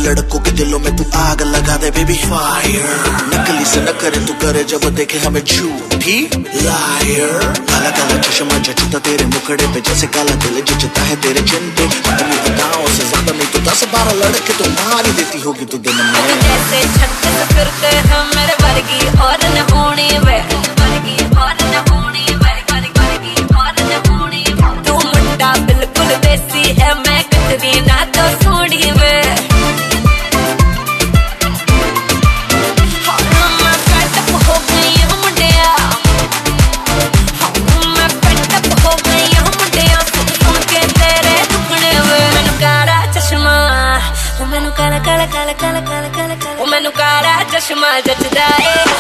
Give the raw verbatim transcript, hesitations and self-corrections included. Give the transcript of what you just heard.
लड़कों के दिलों में तू आग लगा दे बेबी फायर। नकली से न करे तू करे जब देखे हमें झूठी लायर। काला काला चश्मा जचता तेरे मुखड़े पे जैसे काला दिल जचता है तेरे चिन पे। अपनी अदाओं से ज्यादा नहीं तो दस बारह लड़के तो मार ही देती होगी तू दिन में। जैसे छत्तीस फिरते हम मेरे वर्गी और न होनी वे वर्गी और न होनी वे वर्गी और न होनी। तू मुंडा बिल्कुल देसी है मैं कतरी ना तो सोनी वे। मैनू काला काला काला काला काला काला मैनू काला चश्मा जचदा है।